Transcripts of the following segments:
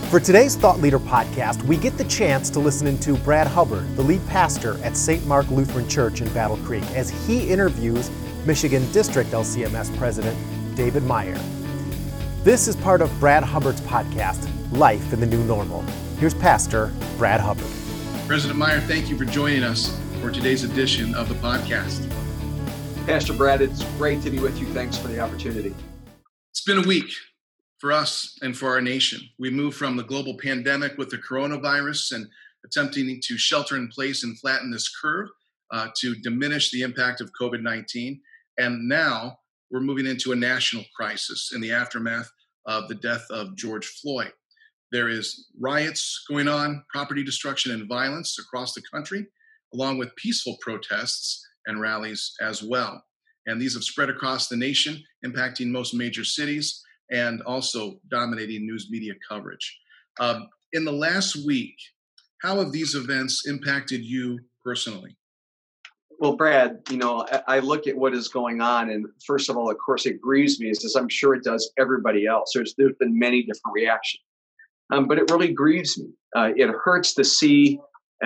For today's Thought Leader podcast, we get the chance to listen to Brad Hubbard, the lead pastor at St. Mark Lutheran Church in Battle Creek, as he interviews Michigan District LCMS President David Meyer. This is part of Brad Hubbard's podcast, Life in the New Normal. Here's Pastor Brad Hubbard. President Meyer, thank you for joining us for today's edition of the podcast. Pastor Brad, it's great to be with you. Thanks for the opportunity. It's been a week for us and for our nation. We moved from the global pandemic with the coronavirus and attempting to shelter in place and flatten this curve to diminish the impact of COVID-19. And now we're moving into a national crisis in the aftermath of the death of George Floyd. There is riots going on, property destruction and violence across the country, along with peaceful protests and rallies as well. And these have spread across the nation, impacting most major cities and also dominating news media coverage. In the last week, how have these events impacted you personally? Well, Brad, I look at what is going on, and first of all, of course, it grieves me, as I'm sure it does everybody else. There's been many different reactions, but it really grieves me. It hurts to see.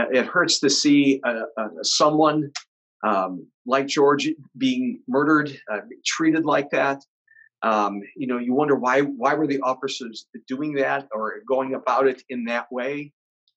Someone like George being murdered, treated like that. You wonder why were the officers doing that or going about it in that way?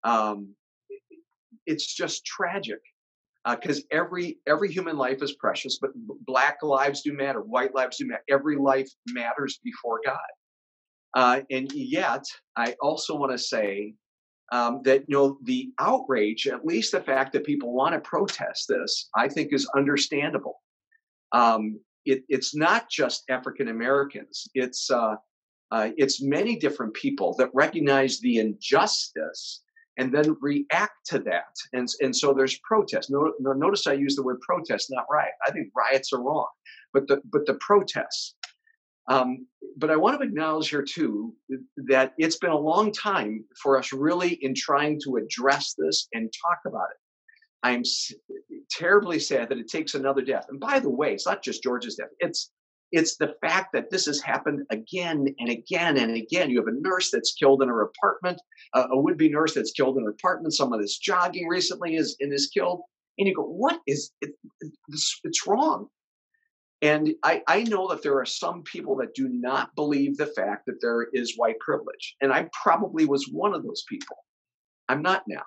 It's just tragic because every human life is precious, but black lives do matter, white lives do matter. Every life matters before God. And yet, I also want to say that the outrage, at least the fact that people want to protest this, I think is understandable. It's not just African Americans. It's many different people that recognize the injustice and then react to that. And so there's protest. Notice I use the word protest, not riot. I think riots are wrong, but the protests. But I want to acknowledge here too that it's been a long time for us really in trying to address this and talk about it. I'm terribly sad that it takes another death. And by the way, it's not just George's death. It's the fact that this has happened again and again and again. You have a nurse that's killed in her apartment, a would-be nurse that's killed in her apartment. Someone that's jogging recently is killed. And you go, what is it? It's wrong. And I know that there are some people that do not believe the fact that there is white privilege. And I probably was one of those people. I'm not now.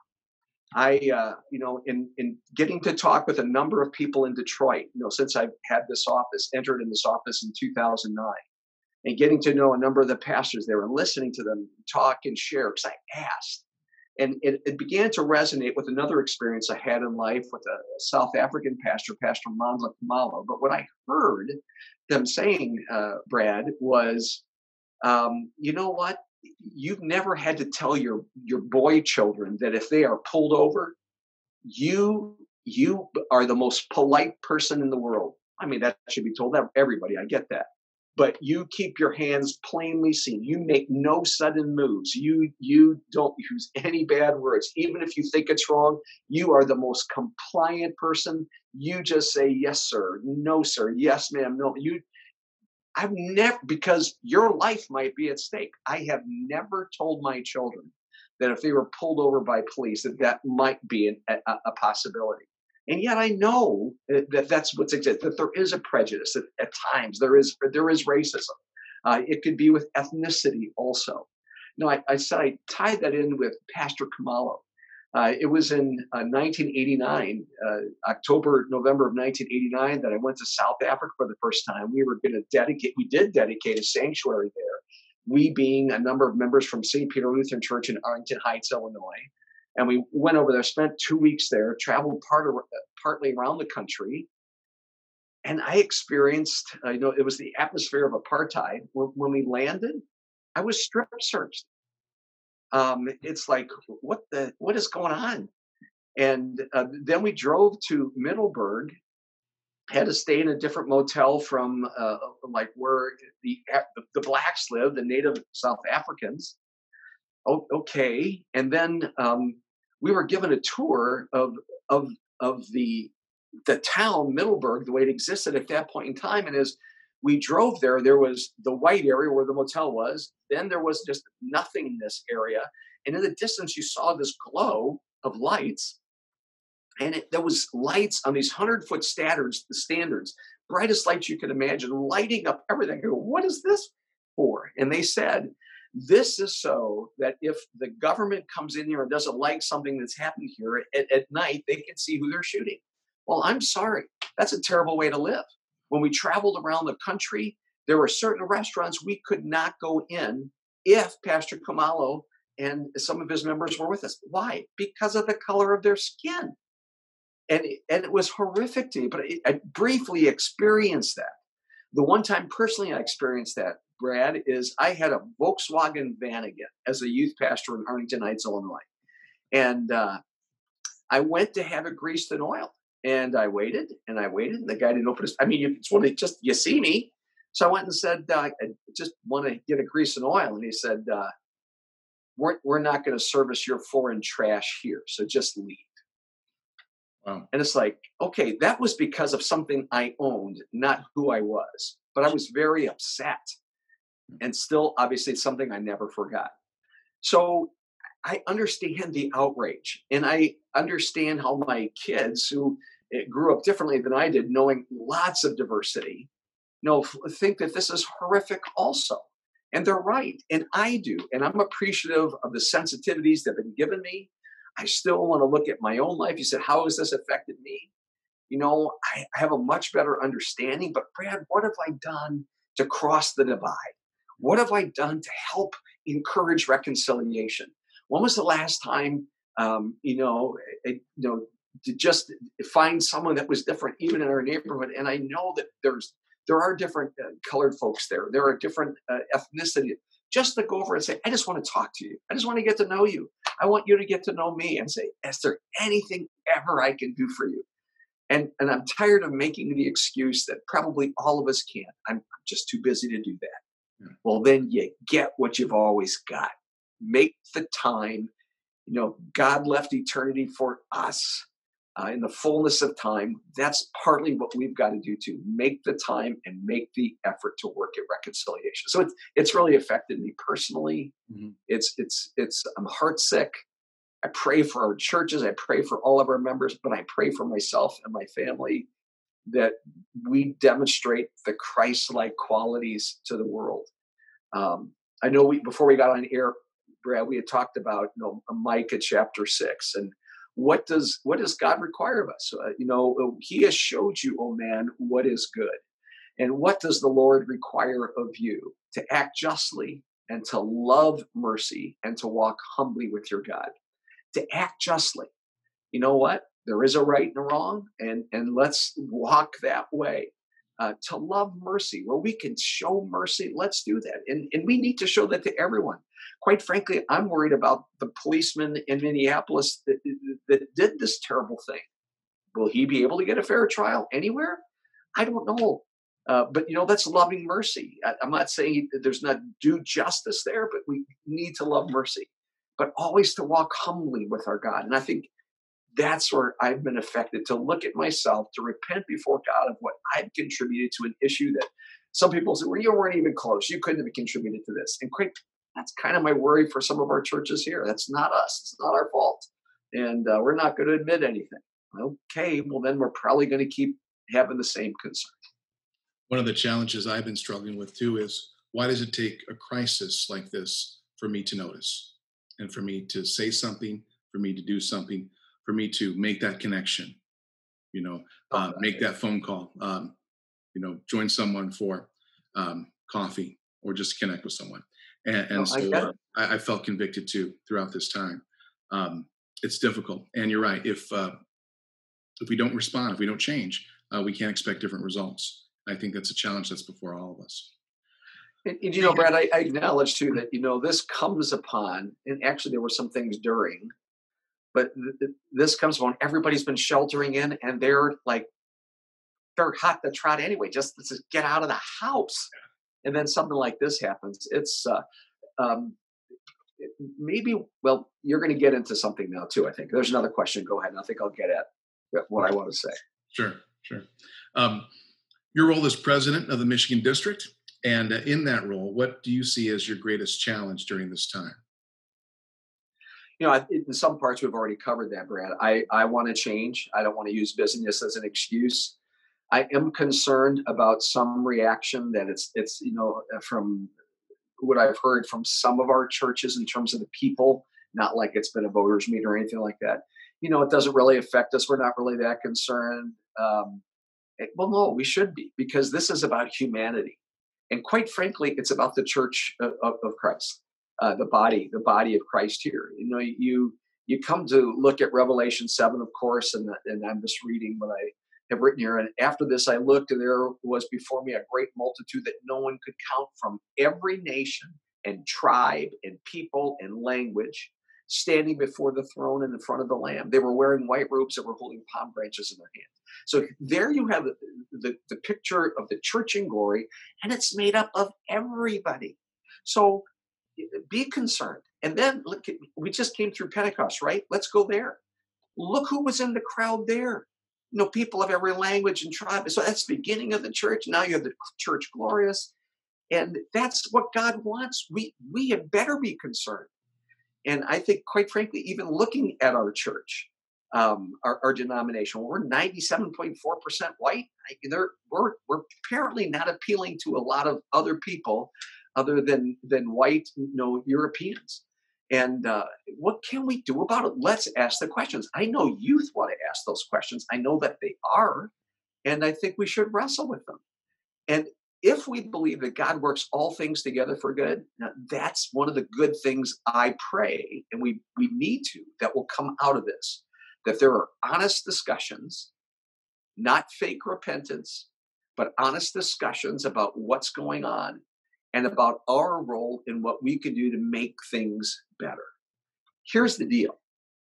In getting to talk with a number of people in Detroit, since I've entered in this office in 2009, and getting to know a number of the pastors there and listening to them talk and share, because I asked. And it began to resonate with another experience I had in life with a South African pastor, Pastor Mandla Khumalo. But what I heard them saying, Brad, was, you know what? You've never had to tell your boy children that if they are pulled over, you are the most polite person in the world. I mean, that should be told everybody. I get that. But you keep your hands plainly seen. You make no sudden moves. You don't use any bad words. Even if you think it's wrong, you are the most compliant person. You just say, yes, sir. No, sir. Yes, ma'am. No, I've never, because your life might be at stake. I have never told my children that if they were pulled over by police, that might be a possibility. And yet I know that that's what's exists, that there is a prejudice, that at times there is racism. It could be with ethnicity also. I said I tied that in with Pastor Khumalo. It was in 1989, November of 1989, that I went to South Africa for the first time. We did dedicate a sanctuary there. We being a number of members from St. Peter Lutheran Church in Arlington Heights, Illinois. And we went over there, spent 2 weeks there, traveled partly around the country. And I experienced, it was the atmosphere of apartheid. When we landed, I was strip searched. It's like, what is going on? And then we drove to Middelburg, had to stay in a different motel from like where the blacks live, the native South Africans. Okay. And then we were given a tour of the town Middelburg, the way it existed at that point in time. And as we drove there. There was the white area where the motel was. Then there was just nothingness area. And in the distance, you saw this glow of lights. And there was lights on these 100-foot standards, brightest lights you could imagine, lighting up everything. I go, what is this for? And they said, this is so that if the government comes in here and doesn't like something that's happened here at night, they can see who they're shooting. Well, I'm sorry. That's a terrible way to live. When we traveled around the country, there were certain restaurants we could not go in if Pastor Khumalo and some of his members were with us. Why? Because of the color of their skin. And it was horrific to me, but I briefly experienced that. The one time personally I experienced that, Brad, is I had a Volkswagen Vanagon as a youth pastor in Arlington Heights, Illinois. And I went to have it greased and oiled. And I waited, and the guy didn't open his. I mean, it's one of just you see me. So I went and said, I just want to get a grease and oil. And he said, we're not going to service your foreign trash here, so just leave. Wow. And it's like, okay, that was because of something I owned, not who I was. But I was very upset. And still, obviously, it's something I never forgot. So I understand the outrage. And I understand how my kids, who grew up differently than I did, knowing lots of diversity, think that this is horrific also. And they're right. And I do. And I'm appreciative of the sensitivities that have been given me. I still want to look at my own life. You said, how has this affected me? I have a much better understanding. But Brad, what have I done to cross the divide? What have I done to help encourage reconciliation? When was the last time, to just find someone that was different, even in our neighborhood? And I know that there are different colored folks there. There are different ethnicity. Just to go over and say, I just want to talk to you. I just want to get to know you. I want you to get to know me and say, is there anything ever I can do for you? And I'm tired of making the excuse that probably all of us can't. I'm just too busy to do that. Yeah. Well, then you get what you've always got. Make the time. God left eternity for us in the fullness of time. That's partly what we've got to do to make the time and make the effort to work at reconciliation. So it's really affected me personally. Mm-hmm. I'm heartsick. I pray for our churches. I pray for all of our members, but I pray for myself and my family that we demonstrate the Christ-like qualities to the world. I know before we got on air, Brad, we had talked about Micah chapter 6, and what does God require of us? He has showed you, oh man, what is good, and what does the Lord require of you? To act justly and to love mercy and to walk humbly with your God. To act justly. You know what? There is a right and a wrong, and let's walk that way. To love mercy, where we can show mercy, let's do that. And we need to show that to everyone. Quite frankly, I'm worried about the policeman in Minneapolis that did this terrible thing. Will he be able to get a fair trial anywhere? I don't know. But that's loving mercy. I'm not saying that there's not due justice there, but we need to love mercy. But always to walk humbly with our God. And I think that's where I've been affected, to look at myself, to repent before God of what I've contributed to an issue that some people say, well, you weren't even close. You couldn't have contributed to this. And that's kind of my worry for some of our churches here. That's not us. It's not our fault. And we're not going to admit anything. Okay, well, then we're probably going to keep having the same concern. One of the challenges I've been struggling with, too, is why does it take a crisis like this for me to notice and for me to say something, for me to do something, for me to make that connection, make that phone call, join someone for coffee or just connect with someone. So I felt convicted too throughout this time. It's difficult. And you're right. If we don't respond, if we don't change, we can't expect different results. I think that's a challenge that's before all of us. And Brad, I acknowledge too that, this comes upon, and actually there were some things during, but this comes when everybody's been sheltering in and they're hot to trot anyway. Just let's get out of the house. And then something like this happens. It's you're going to get into something now too, I think. There's another question. Go ahead. And I think I'll get at what I want to say. Sure. Your role as president of the Michigan District, and in that role, what do you see as your greatest challenge during this time? In some parts we've already covered that, Brad. I want to change. I don't want to use business as an excuse. I am concerned about some reaction that it's from what I've heard from some of our churches in terms of the people, not like it's been a voters meeting or anything like that. It doesn't really affect us. We're not really that concerned. Well, no, we should be, because this is about humanity. And quite frankly, it's about the church of Christ, the body of Christ here. You come to look at Revelation 7, of course, and I'm just reading what I have written here. And after this, I looked, and there was before me a great multitude that no one could count, from every nation and tribe and people and language, standing before the throne in the front of the Lamb. They were wearing white robes and were holding palm branches in their hands. So there you have the picture of the church in glory, and it's made up of everybody. So be concerned. And then look, we just came through Pentecost, right? Let's go there. Look who was in the crowd there. People of every language and tribe. So that's the beginning of the church. Now you have the church glorious. And that's what God wants. We had better be concerned. And I think, quite frankly, even looking at our church, our denomination, we're 97.4% white. We're apparently not appealing to a lot of other people other than white, Europeans. And what can we do about it? Let's ask the questions. I know youth want to ask those questions. I know that they are. And I think we should wrestle with them. And if we believe that God works all things together for good, now that's one of the good things I pray, and we need to, that will come out of this, that there are honest discussions, not fake repentance, but honest discussions about what's going on and about our role in what we can do to make things better. Here's the deal.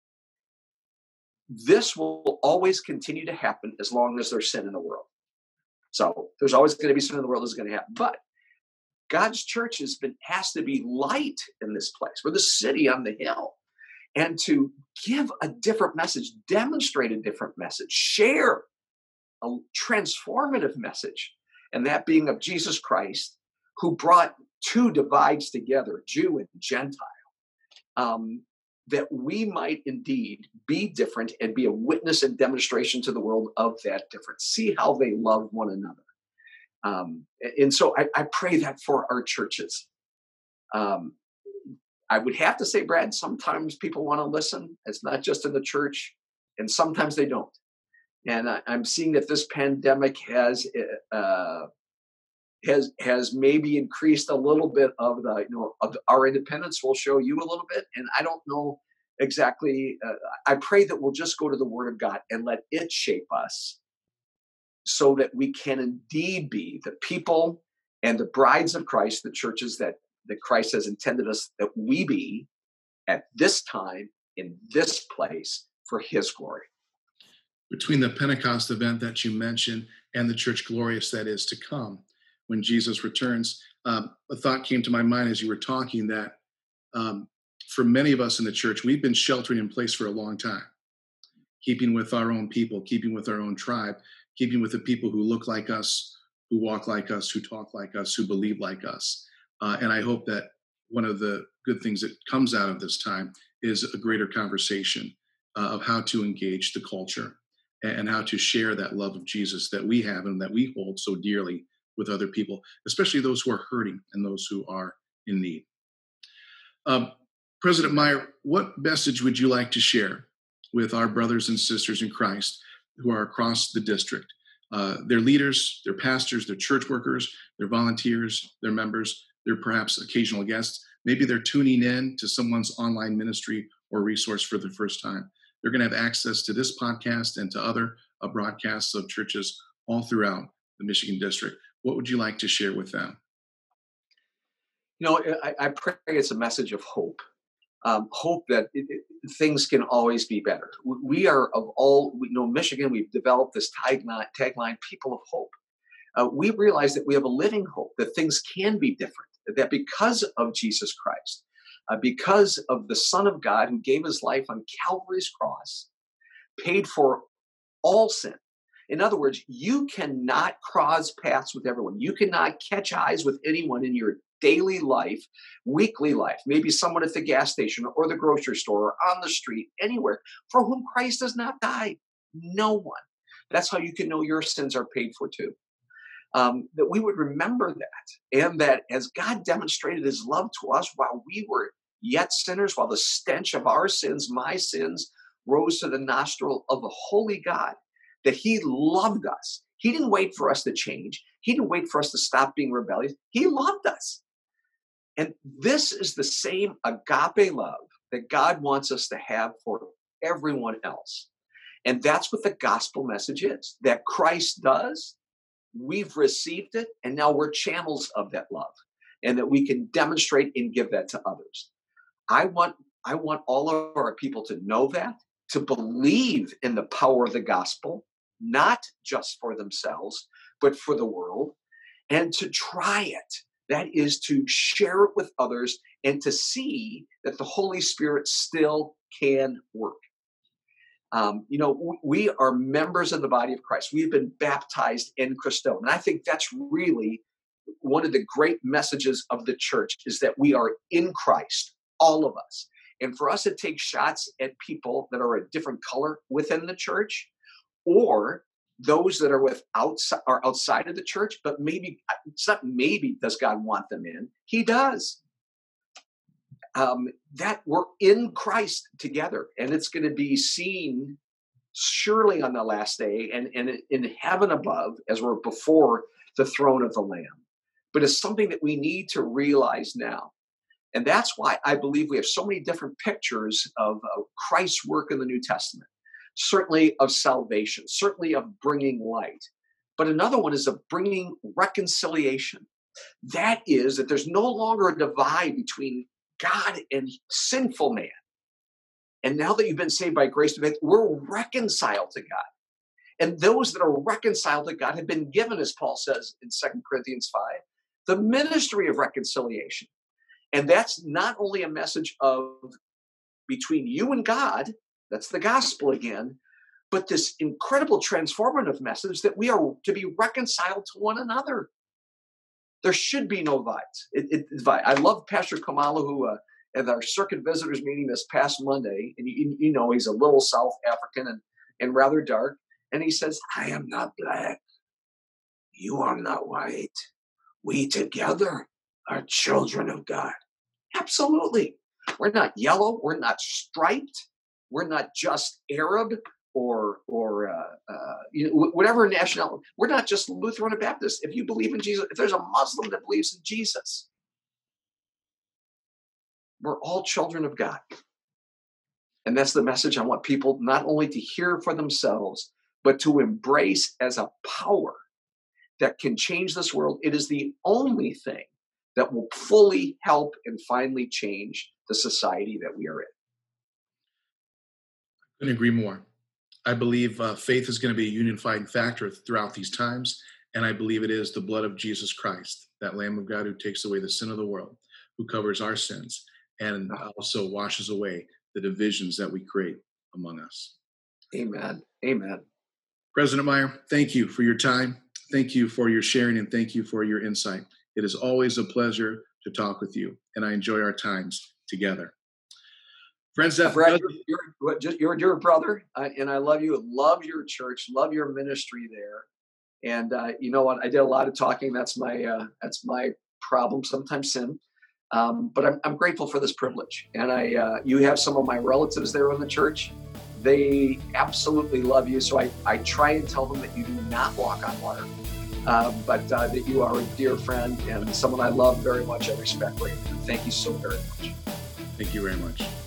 This will always continue to happen as long as there's sin in the world. So there's always going to be sin in the world that's going to happen. But God's church has been asked to be light in this place. We're the city on the hill. And to give a different message, demonstrate a different message, share a transformative message, and that being of Jesus Christ, who brought two divides together, Jew and Gentile, that we might indeed be different and be a witness and demonstration to the world of that difference. See how they love one another. And so I pray that for our churches. I would have to say, Brad, sometimes people want to listen. It's not just in the church, and sometimes they don't. And I'm seeing that this pandemic has maybe increased a little bit of of our independence. We'll show you a little bit, and I don't know exactly. I pray that we'll just go to the Word of God and let it shape us, so that we can indeed be the people and the brides of Christ, the churches that Christ has intended us that we be at this time in this place for His glory. Between the Pentecost event that you mentioned and the church glorious that is to come, when Jesus returns, a thought came to my mind as you were talking that for many of us in the church, we've been sheltering in place for a long time, keeping with our own people, keeping with our own tribe, keeping with the people who look like us, who walk like us, who talk like us, who believe like us. And I hope that one of the good things that comes out of this time is a greater conversation of how to engage the culture and how to share that love of Jesus that we have and that we hold so dearly with other people, especially those who are hurting and those who are in need. President Meyer, what message would you like to share with our brothers and sisters in Christ who are across the district? Their leaders, their pastors, their church workers, their volunteers, their members, their perhaps occasional guests. Maybe they're tuning in to someone's online ministry or resource for the first time. They're going to have access to this podcast and to other broadcasts of churches all throughout the Michigan District. What would you like to share with them? I pray it's a message of hope. Hope that things can always be better. We are Michigan, we've developed this tagline, people of hope. We realize that we have a living hope, that things can be different, that because of Jesus Christ, because of the Son of God who gave his life on Calvary's cross, paid for all sin, In other words, you cannot cross paths with everyone. You cannot catch eyes with anyone in your daily life, weekly life, maybe someone at the gas station or the grocery store or on the street, anywhere, for whom Christ has not died. No one. That's how you can know your sins are paid for too. That we would remember that, and that as God demonstrated his love to us while we were yet sinners, while the stench of our sins, my sins, rose to the nostril of the holy God, that he loved us. He didn't wait for us to change. He didn't wait for us to stop being rebellious. He loved us. And this is the same agape love that God wants us to have for everyone else. And that's what the gospel message is, that Christ does. We've received it, and now we're channels of that love, and that we can demonstrate and give that to others. I want all of our people to know that, to believe in the power of the gospel, not just for themselves, but for the world, and to try it. That is to share it with others and to see that the Holy Spirit still can work. We are members of the body of Christ. We've been baptized in Christo. And I think that's really one of the great messages of the church, is that we are in Christ, all of us. And for us to take shots at people that are a different color within the church, or those that are outside of the church, but maybe, it's not maybe does God want them in, he does. That we're in Christ together, and it's going to be seen surely on the last day and in heaven above as we're before the throne of the Lamb. But it's something that we need to realize now. And that's why I believe we have so many different pictures of Christ's work in the New Testament, certainly of salvation, certainly of bringing light. But another one is of bringing reconciliation. That is, that there's no longer a divide between God and sinful man. And now that you've been saved by grace to faith, we're reconciled to God. And those that are reconciled to God have been given, as Paul says in 2 Corinthians 5, the ministry of reconciliation. And that's not only a message of between you and God, that's the gospel again, but this incredible transformative message that we are to be reconciled to one another. There should be no divides. I love Pastor Kamala, who at our circuit visitors meeting this past Monday, and he's a little South African and rather dark, and he says, "I am not black. You are not white. We together are children of God." Absolutely. We're not yellow. We're not striped. We're not just Arab or whatever nationality. We're not just Lutheran or Baptist. If you believe in Jesus, if there's a Muslim that believes in Jesus, we're all children of God. And that's the message I want people not only to hear for themselves, but to embrace as a power that can change this world. It is the only thing that will fully help and finally change the society that we are in. I couldn't agree more. I believe faith is going to be a unifying factor throughout these times, and I believe it is the blood of Jesus Christ, that Lamb of God who takes away the sin of the world, who covers our sins, and also washes away the divisions that we create among us. Amen. Amen. President Meyer, thank you for your time. Thank you for your sharing, and thank you for your insight. It is always a pleasure to talk with you, and I enjoy our times together. Friends, Brad, you're a brother, and I love you. Love your church. Love your ministry there. And you know what? I did a lot of talking. That's my problem, sometimes sin. But I'm grateful for this privilege. And you have some of my relatives there in the church. They absolutely love you. So I try and tell them that you do not walk on water, but that you are a dear friend and someone I love very much. I respect greatly. Thank you so very much. Thank you very much.